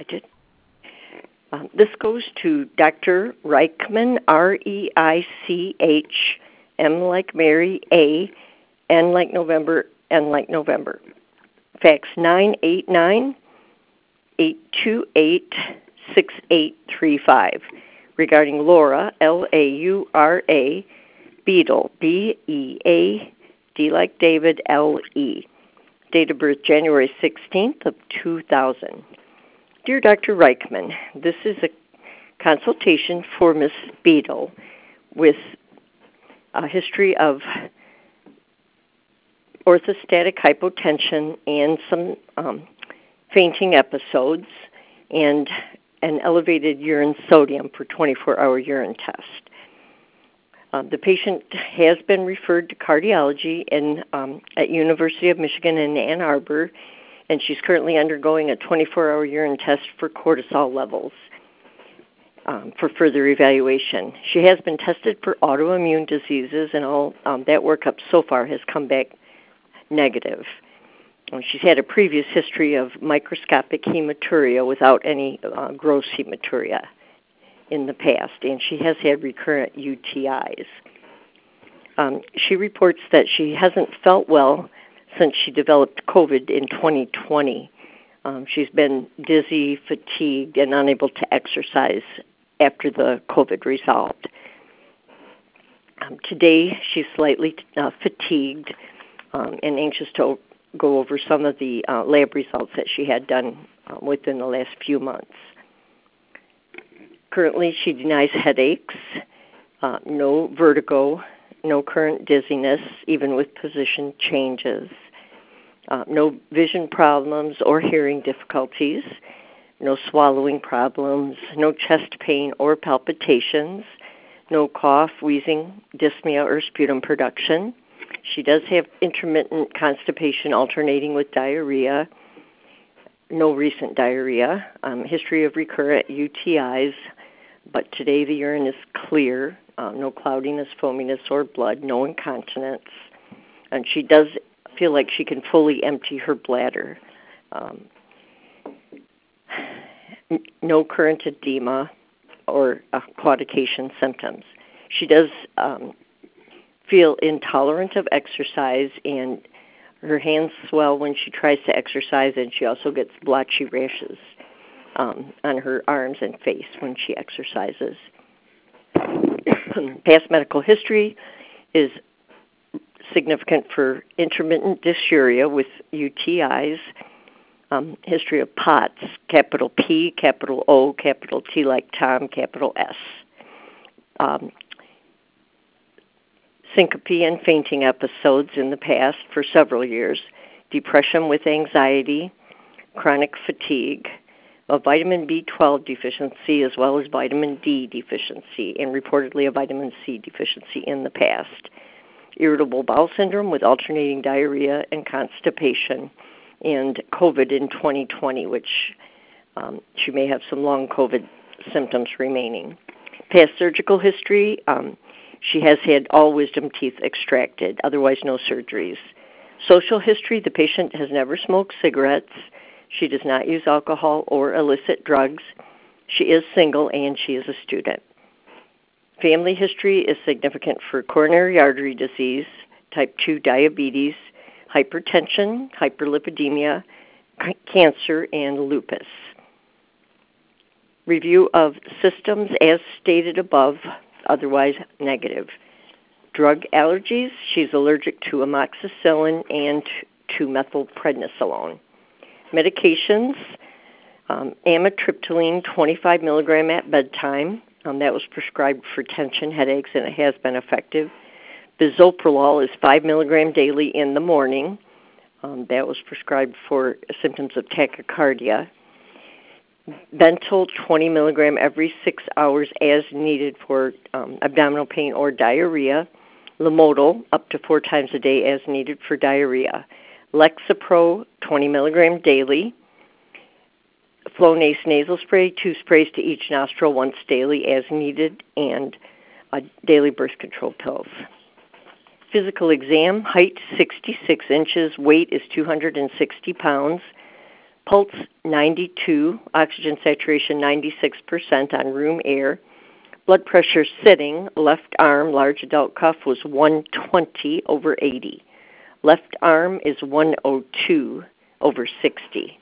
I did. This goes to Dr. Reichman, Reich, M like Mary, A, N like November, N like November. Fax 989-828-6835 regarding Laura, Laura, Beadle, B-E-A-D like David, L-E. Date of birth January 16th of 2000. Dear Dr. Reichman, this is a consultation for Miss Beadle with a history of orthostatic hypotension and some fainting episodes and an elevated urine sodium for 24-hour urine test. The patient has been referred to cardiology at University of Michigan in Ann Arbor, and she's currently undergoing a 24-hour urine test for cortisol levels for further evaluation. She has been tested for autoimmune diseases, and all that workup so far has come back negative. She's had a previous history of microscopic hematuria without any gross hematuria in the past, and she has had recurrent UTIs. She reports that she hasn't felt well since she developed COVID in 2020. She's been dizzy, fatigued, and unable to exercise after the COVID resolved. Today, she's slightly fatigued and anxious to go over some of the lab results that she had done within the last few months. Currently, she denies headaches, no vertigo, no current dizziness, even with position changes, no vision problems or hearing difficulties, no swallowing problems, no chest pain or palpitations, no cough, wheezing, dyspnea, or sputum production. She does have intermittent constipation alternating with diarrhea, no recent diarrhea, history of recurrent UTIs, but today the urine is clear, no cloudiness, foaminess, or blood, no incontinence, and she does feel like she can fully empty her bladder. No current edema or claudication symptoms. She does feel intolerant of exercise, and her hands swell when she tries to exercise, and she also gets blotchy rashes on her arms and face when she exercises. Past medical history is significant for intermittent dysuria with UTIs, history of POTS, capital P, capital O, capital T like Tom, capital S. Syncope and fainting episodes in the past for several years, depression with anxiety, chronic fatigue, a vitamin B12 deficiency as well as vitamin D deficiency, and reportedly a vitamin C deficiency in the past. Irritable bowel syndrome with alternating diarrhea and constipation, and COVID in 2020, which she may have some long COVID symptoms remaining. Past surgical history, she has had all wisdom teeth extracted, otherwise no surgeries. Social history, the patient has never smoked cigarettes. She does not use alcohol or illicit drugs. She is single and she is a student. Family history is significant for coronary artery disease, type 2 diabetes, hypertension, hyperlipidemia, cancer, and lupus. Review of systems as stated above, otherwise negative. Drug allergies, she's allergic to amoxicillin and to methylprednisolone. Medications, amitriptyline 25 milligram at bedtime. That was prescribed for tension headaches, and it has been effective. Bisoprolol is 5 milligram daily in the morning. That was prescribed for symptoms of tachycardia. Bentyl 20 milligram every 6 hours as needed for abdominal pain or diarrhea. Lamodal up to 4 times a day as needed for diarrhea. Lexapro 20 milligram daily. Flonase nasal spray, 2 sprays to each nostril once daily as needed, and daily birth control pills. Physical exam, height 66 inches, weight is 260 pounds, Pulse 92, oxygen saturation 96% on room air. Blood pressure sitting, left arm, large adult cuff was 120/80. Left arm is 102/60.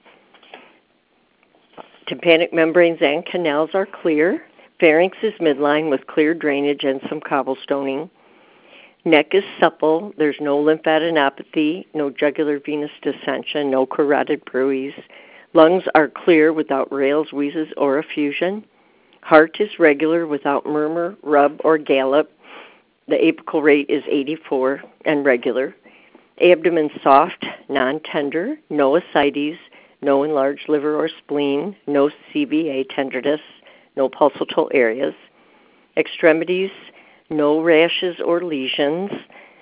Tympanic membranes and canals are clear. Pharynx is midline with clear drainage and some cobblestoning. Neck is supple. There's no lymphadenopathy, no jugular venous dissension, no carotid bruise. Lungs are clear without rales, wheezes, or effusion. Heart is regular without murmur, rub, or gallop. The apical rate is 84 and regular. Abdomen soft, non-tender, no ascites, no enlarged liver or spleen, no CVA tenderness, no pulsatile areas. Extremities, no rashes or lesions.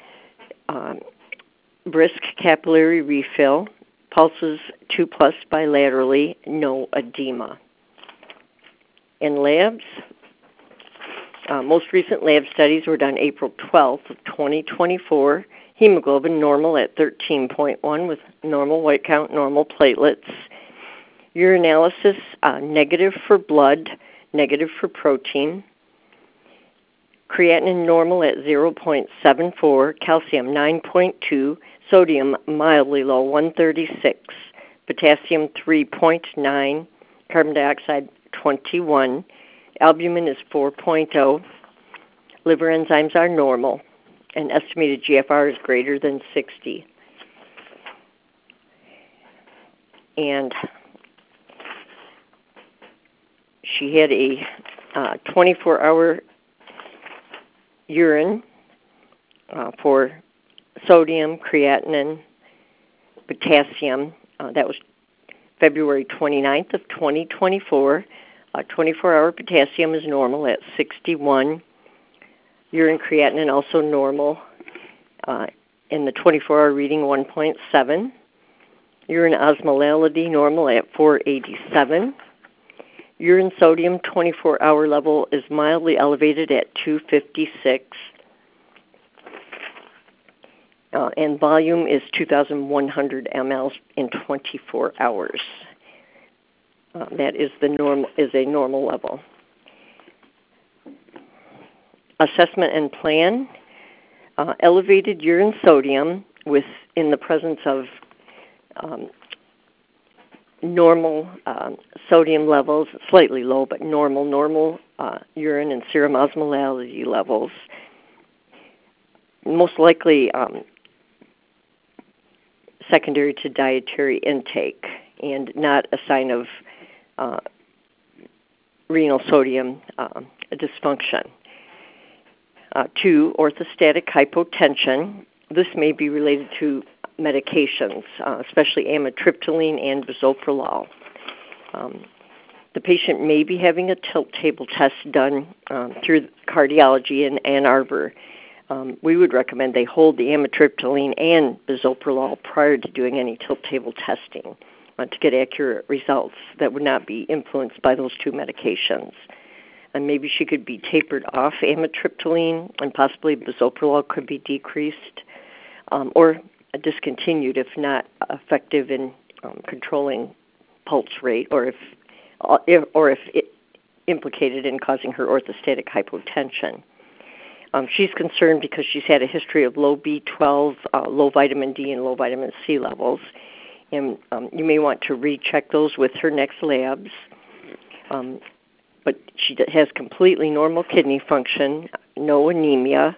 Brisk capillary refill. Pulses 2+ bilaterally, no edema. In labs, most recent lab studies were done April 12th of 2024. Hemoglobin normal at 13.1 with normal white count, normal platelets. Urinalysis negative for blood, negative for protein. Creatinine normal at 0.74, calcium 9.2, sodium mildly low 136, potassium 3.9, carbon dioxide 21, albumin is 4.0, liver enzymes are normal, and estimated GFR is greater than 60. And she had a 24-hour urine for sodium, creatinine, potassium. That was February 29th of 2024. 24-hour potassium is normal at 61. Urine creatinine also normal. In the 24-hour reading, 1.7. Urine osmolality normal at 487. Urine sodium 24-hour level is mildly elevated at 256. And volume is 2,100 mL in 24 hours. That is a normal level. Assessment and plan. Elevated urine sodium in the presence of normal sodium levels, slightly low, but normal urine and serum osmolality levels. Most likely secondary to dietary intake and not a sign of renal sodium dysfunction. 2, orthostatic hypotension. This may be related to medications, especially amitriptyline and bisoprolol. The patient may be having a tilt table test done through cardiology in Ann Arbor. We would recommend they hold the amitriptyline and bisoprolol prior to doing any tilt table testing to get accurate results that would not be influenced by those two medications. And maybe she could be tapered off amitriptyline, and possibly bisoprolol could be decreased or discontinued if not effective in controlling pulse rate, or if it implicated in causing her orthostatic hypotension. She's concerned because she's had a history of low B12, low vitamin D, and low vitamin C levels. And you may want to recheck those with her next labs. But she has completely normal kidney function, no anemia,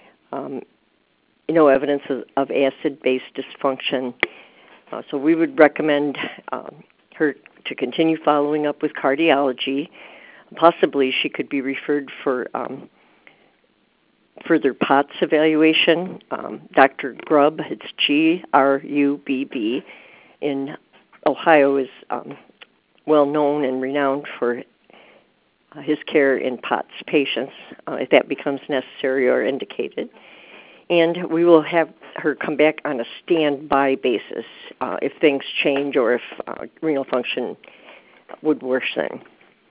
no evidence of acid-base dysfunction. So we would recommend her to continue following up with cardiology. Possibly she could be referred for further POTS evaluation. Dr. Grubb, it's G-R-U-B-B, in Ohio is well known and renowned for his care in POTS patients, if that becomes necessary or indicated. And we will have her come back on a standby basis if things change or if renal function would worsen.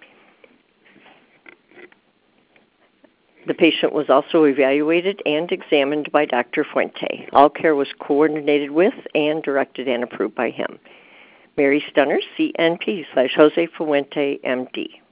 The patient was also evaluated and examined by Dr. Fuente. All care was coordinated with and directed and approved by him. Mary Stunner, CNP /Jose Fuente, MD.